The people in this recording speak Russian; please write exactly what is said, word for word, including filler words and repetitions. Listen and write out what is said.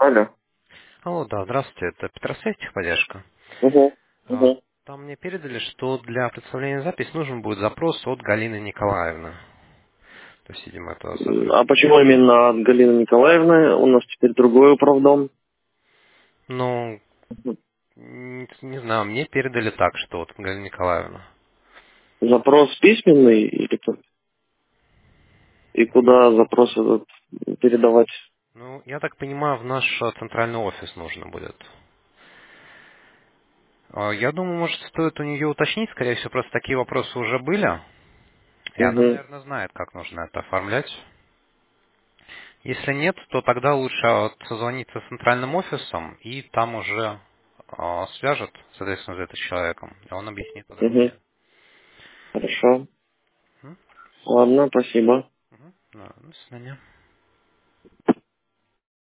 Алло. Алло, да, здравствуйте, это Петросвязь техподдержка. Угу. А, Угу. Там мне передали, что для представления записи нужен будет запрос от Галины Николаевны. То есть, видимо, это сотрудник. А почему именно от Галины Николаевны? У нас теперь другой управдом. Ну, не, не знаю, мне передали так, что вот Галина Николаевна. Запрос письменный или как? И куда запрос этот передавать? Ну, я так понимаю, в наш э, центральный офис нужно будет. А, Я думаю, может, стоит у нее уточнить, скорее всего, просто такие вопросы уже были. И она, Угу. наверное, знает, как нужно это оформлять. Если нет, то тогда лучше вот созвониться с центральным офисом, и там уже а, свяжет, соответственно, с этим человеком, и он объяснит Угу. подробнее. Хорошо. М? Ладно, спасибо. Мгм. Да, до свидания.